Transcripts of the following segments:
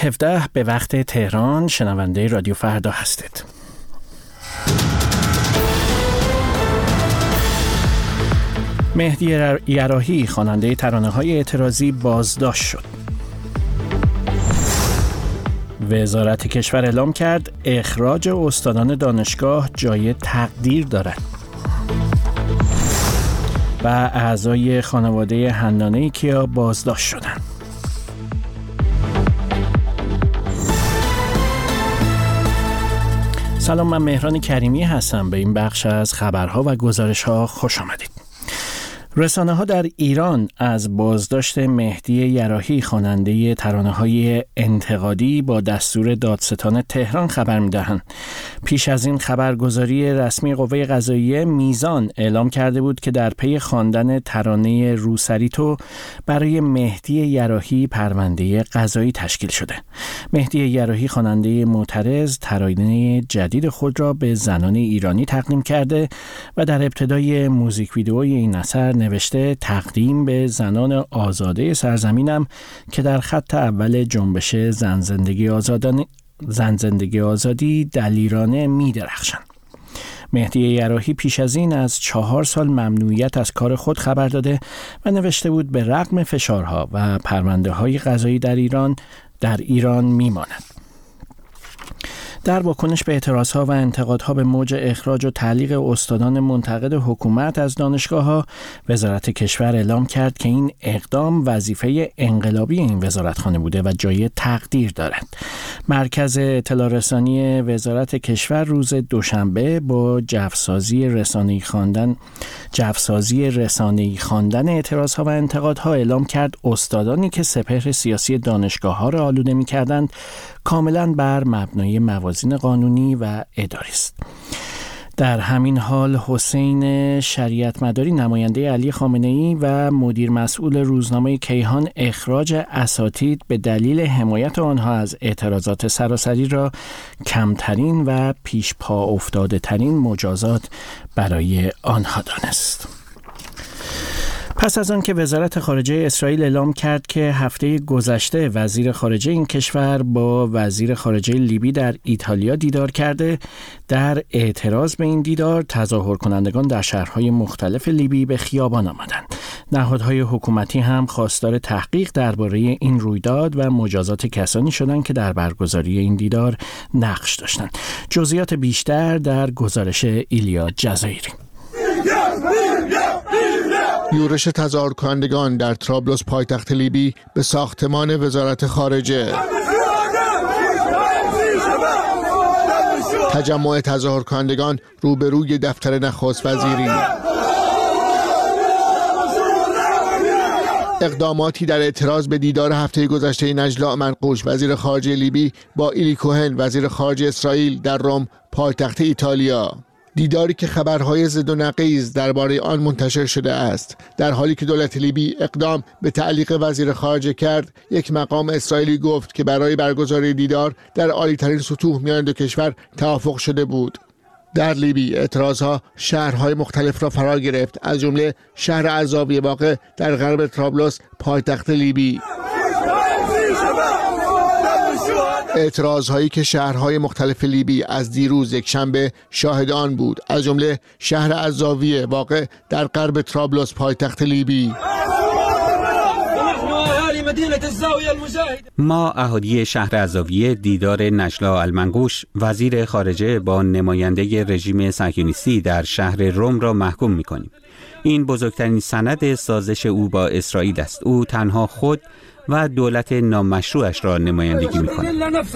17 به وقت تهران. شنونده رادیو فردا هستید. مهدی یراحی خواننده ترانه‌های اعتراضی بازداشت شد. وزارت کشور اعلام کرد اخراج استادان دانشگاه جای تقدیر دارد. و اعضای خانواده حنانه کیا بازداشت شدند. سلام، من مهران کریمی هستم. به این بخش از خبرها و گزارش‌ها خوش آمدید. رسانه‌ها در ایران از بازداشت مهدی یراحی خواننده ترانه‌های انتقادی با دستور دادستان تهران خبر می‌دهند. پیش از این خبرگزاری رسمی قوه قضاییه میزان اعلام کرده بود که در پی خواندن ترانه روسریتو برای مهدی یراحی پرونده قضایی تشکیل شده. مهدی یراحی خواننده معترض ترانه جدید خود را به زنان ایرانی تقدیم کرده و در ابتدای موزیک ویدئوی این اثر نوشته تقدیم به زنان آزاده سرزمینم که در خط اول جنبش زن زندگی آزادی دلیرانه می درخشند. مهدی یراحی پیش از این از 4 سال ممنوعیت از کار خود خبر داده و نوشته بود به رغم فشارها و پرونده های قضایی در ایران می ماند. در واکنش به اعتراضها و انتقادها به موج اخراج و تعلیق استادان منتقد حکومت از دانشگاه‌ها، وزارت کشور اعلام کرد که این اقدام وظیفه انقلابی این وزارتخانه بوده و جای تقدیر دارد. مرکز اطلاع رسانی وزارت کشور روز دوشنبه با جوسازی رسانه‌ای خواندن اعتراضها و انتقادها اعلام کرد استادانی که سپهر سیاسی دانشگاه‌ها را آلوده می‌کردند کاملا بر مبنای موازین قانونی و اداری است. در همین حال حسین شریعت مداری نماینده علی خامنه‌ای و مدیر مسئول روزنامه کیهان اخراج اساتید به دلیل حمایت آنها از اعتراضات سراسری را کمترین و پیش پا افتاده ترین مجازات برای آنها دانست. پس از آن که وزارت خارجه اسرائیل اعلام کرد که هفته گذشته وزیر خارجه این کشور با وزیر خارجه لیبی در ایتالیا دیدار کرده، در اعتراض به این دیدار تظاهر کنندگان در شهرهای مختلف لیبی به خیابان آمدند. نهادهای حکومتی هم خواستار تحقیق درباره این رویداد و مجازات کسانی شدند که در برگزاری این دیدار نقش داشتند. جزئیات بیشتر در گزارش ایلیا جزایری. یورش تظاهرکنندگان در طرابلس پایتخت لیبی به ساختمان وزارت خارجه. تجمع تظاهرکنندگان روبروی دفتر نخست وزیری. اقداماتی در اعتراض به دیدار هفته گذشته نجلا منقوش وزیر خارجه لیبی با ایلی کوهن وزیر خارجه اسرائیل در روم پایتخت ایتالیا. دیداری که خبرهای ضد و نقیض درباره آن منتشر شده است. در حالی که دولت لیبی اقدام به تعلیق وزیر خارجه کرد، یک مقام اسرائیلی گفت که برای برگزاری دیدار در عالی‌ترین سطوح میان دو کشور توافق شده بود. در لیبی اعتراضها شهرهای مختلف را فرا گرفت، از جمله شهر الزاویه واقع در غرب طرابلس پایتخت لیبی. اعتراضهایی که شهرهای مختلف لیبی از دیروز یکشنبه شاهد آن بود، از جمله شهر الزاویه واقع در غرب طرابلس پایتخت لیبی. ما اهالی شهر الزاویه دیدار نجلا المنقوش وزیر خارجه با نماینده رژیم صهیونیستی در شهر روم را محکوم می‌کنیم. این بزرگترین سند سازش او با اسرائیل است. او تنها خود و دولت نامشروعش را نمایندگی می‌کند.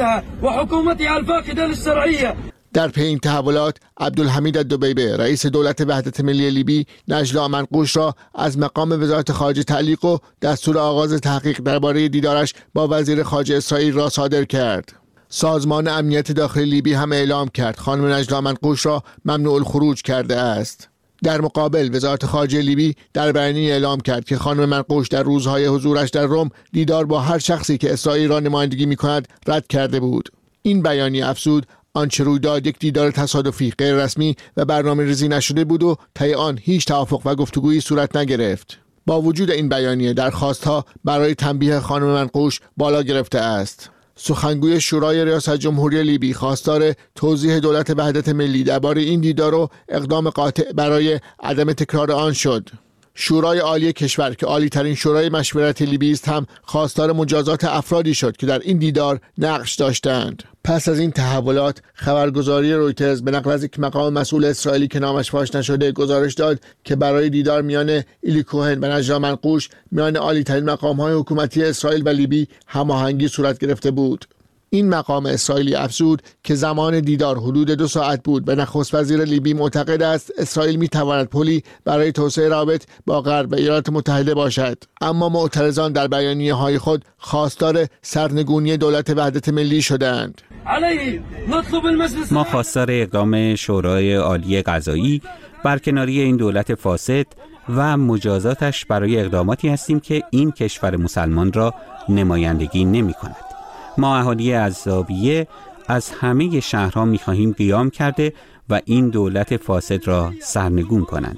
در پی این تحولات عبدالحمید الدبیبه رئیس دولت وحدت ملی لیبی نجلا منقوش را از مقام وزارت خارجه تعلیق و دستور آغاز تحقیق درباره دیدارش با وزیر خارجه اسرائیل را صادر کرد. سازمان امنیت داخلی لیبی هم اعلام کرد خانم نجلا منقوش را ممنوع الخروج کرده است. در مقابل وزارت خارجه لیبی در بیانیه اعلام کرد که خانم منقوش در روزهای حضورش در روم دیدار با هر شخصی که اسرائیل را نمایندگی می‌کند رد کرده بود. این بیانیه افزود آنچه روی داد یک دیدار تصادفی غیر رسمی و برنامه‌ریزی نشده بود و طی آن هیچ توافق و گفتگویی صورت نگرفت. با وجود این بیانیه درخواست‌ها برای تنبیه خانم منقوش بالا گرفته است. سخنگوی شورای ریاست جمهوری لیبی خواستار توضیح دولت وحدت ملی درباره این دیدار و اقدام قاطع برای عدم تکرار آن شد. شورای عالی کشور که عالی ترین شورای مشورت لیبی است هم خواستار مجازات افرادی شد که در این دیدار نقش داشتند. پس از این تحولات خبرگزاری رویترز به نقل از یک مقام مسئول اسرائیلی که نامش فاش نشده گزارش داد که برای دیدار میان ایلی کوهن و نجلا منقوش میان عالی ترین مقام‌های حکومتی اسرائیل و لیبی هماهنگی صورت گرفته بود. این مقام اسرائیلی افزود که زمان دیدار حدود 2 ساعت بود و نخست وزیر لیبی معتقد است اسرائیل میتواند پلی برای توسعه روابط با غرب و ایالات متحده باشد. اما معترضان در بیانیه‌های خود خواستار سرنگونی دولت وحدت ملی شدند. ما خواستار اقدام شورای عالی قضایی برکناری این دولت فاسد و مجازاتش برای اقداماتی هستیم که این کشور مسلمان را نمایندگی نمی‌کند. ما اهالی الزاویه از همه شهرها می‌خواهیم قیام کرده و این دولت فاسد را سرنگون کنند.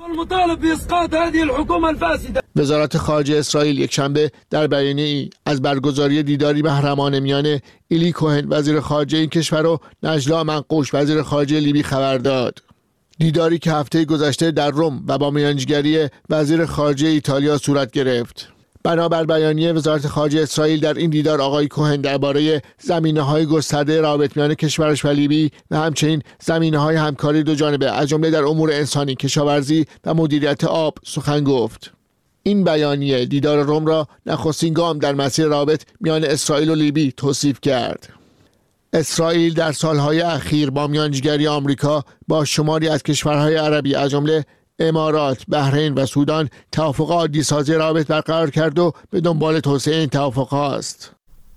وزارت خارجه اسرائیل یکشنبه در بیانیه‌ای از برگزاری دیداری محرمانه میان ایلی کوهن وزیر خارجه این کشور و نجلا منقوش وزیر خارجه لیبی خبر داد. دیداری که هفته گذشته در روم و با میانجیگری وزیر خارجه ایتالیا صورت گرفت. بنابر بیانیه وزارت خارجه اسرائیل در این دیدار آقای کوهن درباره زمینه‌های گسترده روابط میان کشورش و لیبی و همچنین زمینه‌های همکاری دو جانبه از جمله در امور انسانی، کشاورزی و مدیریت آب سخن گفت. این بیانیه دیدار روم را نخستین گام در مسیر روابط میان اسرائیل و لیبی توصیف کرد. اسرائیل در سالهای اخیر با میانجیگری آمریکا با شماری از کشورهای عربی از جمله امارات، بحرین و سودان توافق عادی سازی روابط برقرار کرد و به دنبال توسعه این توافق‌ها است.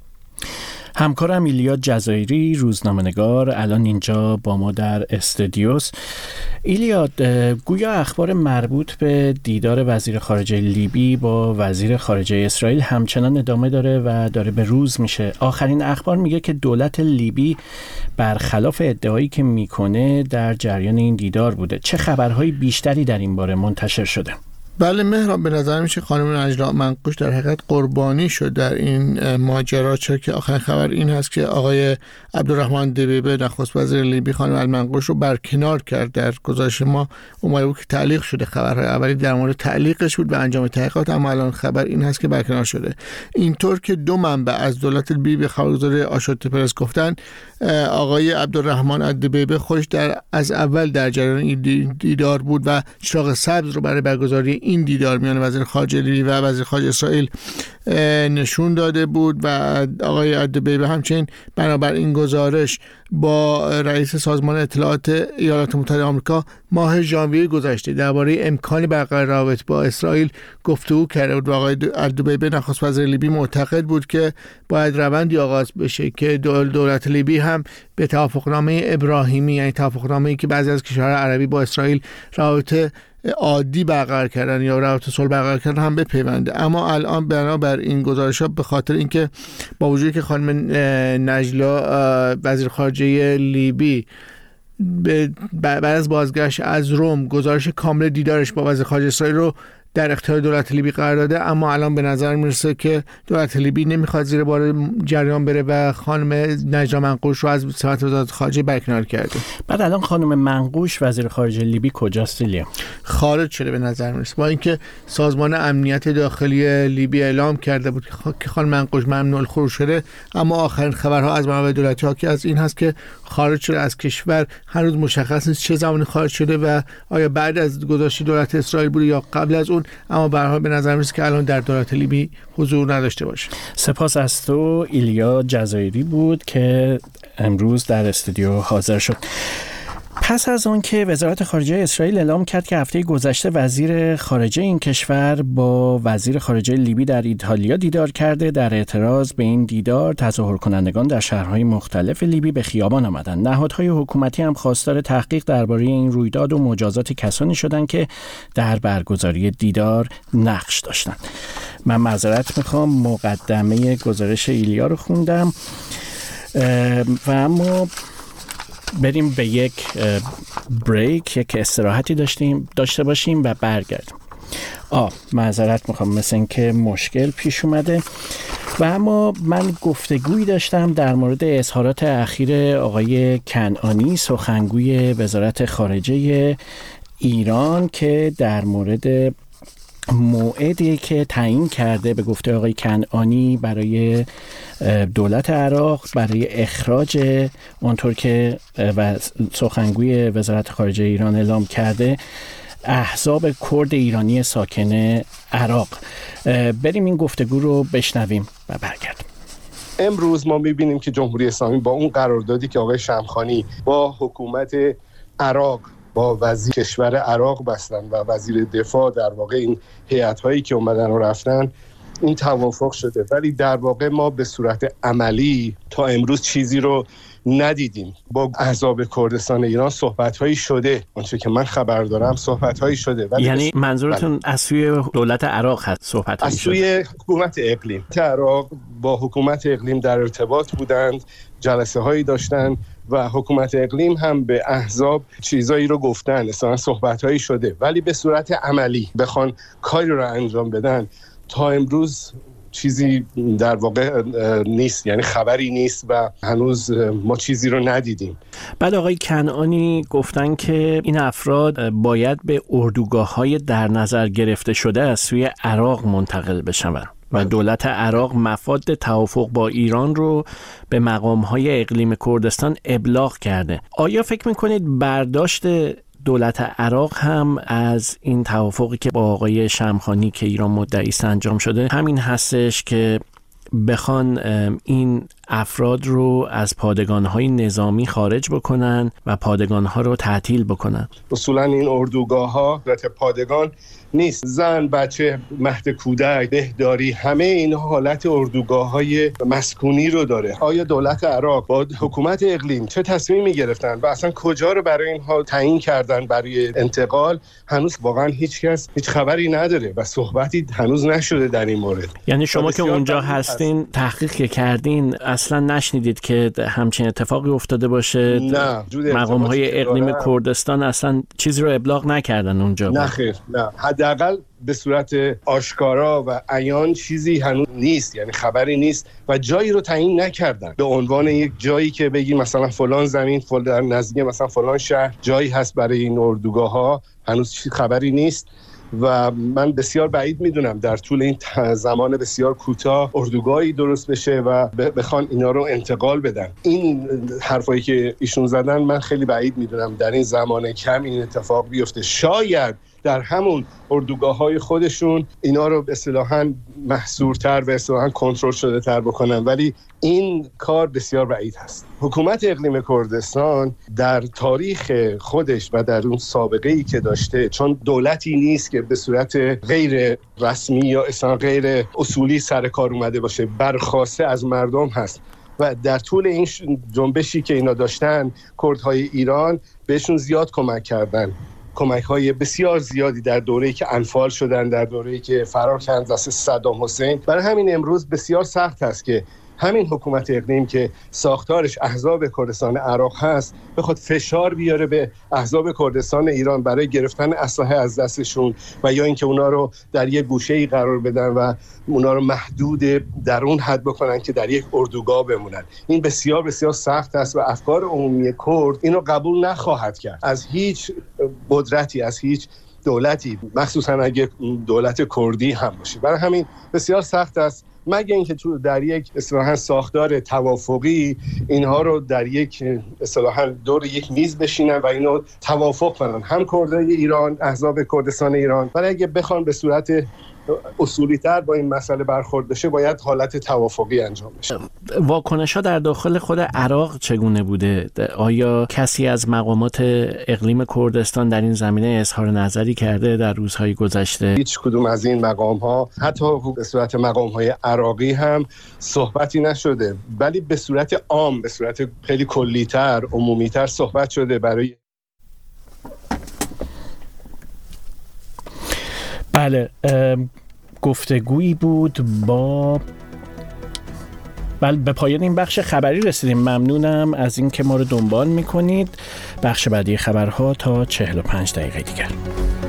همکارم ایلیا جزایری روزنامه‌نگار الان اینجا با ما در استودیوست. ایلیا، گویا اخبار مربوط به دیدار وزیر خارجه لیبی با وزیر خارجه اسرائیل همچنان ادامه داره و داره به روز میشه. آخرین اخبار میگه که دولت لیبی برخلاف ادعایی که میکنه در جریان این دیدار بوده. چه خبرهای بیشتری در این باره منتشر شده؟ بله مهران، به نظر میشه خانم نجلا منقوش در حقیقت قربانی شد در این ماجرا، چرا که آخرین خبر این هست که آقای عبدالرحمن دبیبه نخست وزیر لیبی خانم المنقوش رو برکنار کرد. در گزارش ما اومده بود که تعلیق شده، خبرهای اولی در مورد تعلیقش بود و انجام تحقیقات، اما الان خبر این هست که برکنار شده. اینطور که دو منبع از دولت لیبی به خبرگزاری آشوت پرس گفتن آقای عبدالرحمن دبیبه خودش از اول در جریان این دیدار بود و چراغ سبز رو برای برگزاری این دیدار میان وزیر خارجه لیبی و وزیر خارجه اسرائیل نشون داده بود و آقای ادبیبه همچنین بنابر این گزارش با رئیس سازمان اطلاعات ایالات متحده آمریکا ماه ژانویه گذشته درباره امکان برقراری روابط با اسرائیل گفتگو کرده بود و آقای ادبیبه نخست وزیر لیبی معتقد بود که باید روندی آغاز بشه که دولت لیبی هم به توافقنامه ابراهیمی، یعنی توافقنامه‌ای که بعضی از کشورهای عربی با اسرائیل روابط عادی برقرار کردن یا روابط صلح برقرار کردن هم بپیونده. اما الان بنابر این گزارش‌ها به خاطر اینکه با وجودی که خانم نجلا وزیر خارجه لیبی بعد از بازگشت از روم گزارش کامل دیدارش با وزیر خارجه اسرائیل رو در اختیار دولت لیبی قرار داده، اما الان به نظر میرسه که دولت لیبی نمیخواد زیر بار جریان بره و خانم نجلا منقوش رو از سمت وزارت خارجه برکنار کرده. بعد الان خانم منقوش وزیر خارجه لیبی کجاست ایلیا؟ خارج شده به نظر میرسه، با اینکه سازمان امنیت داخلی لیبی اعلام کرده بود که خانم منقوش ممنوع الخروج شده، اما آخرین خبرها از منابع دولتی حاکی از این هست که خارج شده از کشور. هنوز مشخص نیست چه زمانی خارج شده و آیا بعد از گذاشت دولت اسرائیل بوده یا قبل از اون، اما به هر حال به نظر میاد که الان در دولت لیبی حضور نداشته باشه. سپاس از تو. ایلیا جزایری بود که امروز در استودیو حاضر شد. پس از آن که وزارت خارجه اسرائیل اعلام کرد که هفته گذشته وزیر خارجه این کشور با وزیر خارجه لیبی در ایتالیا دیدار کرده، در اعتراض به این دیدار تظاهر کنندگان در شهرهای مختلف لیبی به خیابان آمدند. نهادهای حکومتی هم خواستار تحقیق درباره این رویداد و مجازات کسانی شدند که در برگزاری دیدار نقش داشتند. من معذرت میخوام، مقدمه گزارش ایلیا رو خوندم و اما بریم به یک بریک، یک استراحتی داشته باشیم و برگردیم. معذرت میخوام، مثل این که مشکل پیش اومده. و اما من گفتگویی داشتم در مورد اظهارات اخیر آقای کنعانی، سخنگوی وزارت خارجه ایران، که در مورد موعدی که تعیین کرده به گفته آقای کنعانی برای دولت عراق برای اخراج، اونطور که سخنگوی وزارت خارجه ایران اعلام کرده، احزاب کرد ایرانی ساکن عراق. بریم این گفتگو رو بشنویم و برگردیم. امروز ما می‌بینیم که جمهوری اسلامی با اون قراردادی که آقای شمخانی با حکومت عراق، با وزیر کشور عراق بستن و وزیر دفاع، در واقع این هیئت‌هایی که اومدن و رفتن، این توافق شده، ولی در واقع ما به صورت عملی تا امروز چیزی رو ندیدیم. با احزاب کردستان ایران صحبت‌هایی شده، اونچه که من خبر دارم صحبت‌هایی شده. یعنی منظورتون از سوی دولت عراق هست صحبت‌هایی شده؟ از سوی حکومت اقلیم. عراق با حکومت اقلیم در ارتباط بودند، جلسه‌هایی داشتن و حکومت اقلیم هم به احزاب چیزایی رو گفتن، اصلا صحبت‌هایی شده، ولی به صورت عملی بخوان کاری رو انجام بدن تا امروز چیزی در واقع نیست، یعنی خبری نیست و هنوز ما چیزی رو ندیدیم. بعد آقای کنعانی گفتن که این افراد باید به اردوگاه‌های در نظر گرفته شده از سوی عراق منتقل بشن و دولت عراق مفاد توافق با ایران رو به مقام‌های اقلیم کردستان ابلاغ کرده. آیا فکر می‌کنید برداشت دولت عراق هم از این توافقی که با آقای شمخانی که ایران مدعی است انجام شده همین هستش که بخوان این افراد رو از پادگان‌های نظامی خارج بکنن و پادگان‌ها رو تعطیل بکنن؟ اصولاً این اردوگاه‌ها پادگان نیست. زن، بچه، مهد کودک، بهداری، همه این حالت اردوگاه‌های مسکونی رو داره. آیا دولت عراق با حکومت اقلیم چه تصمیمی گرفتن و اصلا کجا رو برای اینها تعیین کردن برای انتقال؟ هنوز واقعا هیچ خبری نداره و صحبتی هنوز نشده در این مورد. یعنی شما که اونجا هستین تحقیق کردین اصلا نشنیدید که همچین اتفاقی افتاده باشه؟ نه، مقام‌های اقلیم کردستان اصلا چیزی رو ابلاغ نکردن اونجا؟ نه خیر، نه، حداقل به صورت آشکارا و عیان چیزی هنوز نیست، یعنی خبری نیست و جایی رو تعیین نکردن به عنوان یک جایی که بگی مثلا فلان زمین در نزدیک مثلا فلان شهر جایی هست برای این اردوگاه‌ها، هنوز خبری نیست و من بسیار بعید میدونم در طول این زمان بسیار کوتاه اردوگاهی درست بشه و بخوان اینا رو انتقال بدن. این حرفایی که ایشون زدن من خیلی بعید میدونم در این زمان کم این اتفاق بیفته. شاید در همون اردوگاه‌های خودشون اینا رو اصطلاحاً محصورتر و اصطلاحاً کنترل شده تر بکنن، ولی این کار بسیار بعید هست. حکومت اقلیم کردستان در تاریخ خودش و در اون سابقه‌ای که داشته، چون دولتی نیست که به صورت غیر رسمی یا اصلا غیر اصولی سر کار اومده باشه، برخواسته از مردم هست و در طول این جنبشی که اینا داشتن کردهای ایران بهشون زیاد کمک کردن، کمک‌های بسیار زیادی در دوره‌ای که انفال شدن، در دوره‌ای که فرار کردن دست صدام حسین. برای همین امروز بسیار سخت است که همین حکومت اقلیم که ساختارش احزاب کردستان عراق هست بخواد فشار بیاره به احزاب کردستان ایران برای گرفتن اسلحه از دستشون و یا اینکه اونا رو در یک گوشه‌ای قرار بدن و اونا رو محدود در اون حد بکنن که در یک اردوگاه بمونن. این بسیار بسیار سخت است و افکار عمومی کرد اینو قبول نخواهد کرد از هیچ قدرتی، از هیچ دولتی، مخصوصا اگه دولت کردی هم باشه. برای همین بسیار سخت است، مگه اینکه تو در یک اصطلاحاً ساختار توافقی اینها رو در یک اصطلاحاً دور یک میز بشینن و اینو توافق کنن، هم کردای ایران، احزاب کردستان ایران. ولی اگه بخوان به صورت اصولی تر با این مسئله برخورد بشه باید حالت توافقی انجام بشه. واکنش‌ها در داخل خود عراق چگونه بوده؟ آیا کسی از مقامات اقلیم کردستان در این زمینه اظهار نظری کرده در روزهای گذشته؟ هیچ کدوم از این مقام‌ها، حتی به صورت مقام‌های عراقی هم صحبتی نشده، ولی به صورت عام، به صورت خیلی کلی‌تر، عمومی‌تر صحبت شده برای بله. گفتگویی بود با به پایان این بخش خبری رسیدیم. ممنونم از این که ما رو دنبال میکنید. بخش بعدی خبرها تا 45 دقیقه دیگر.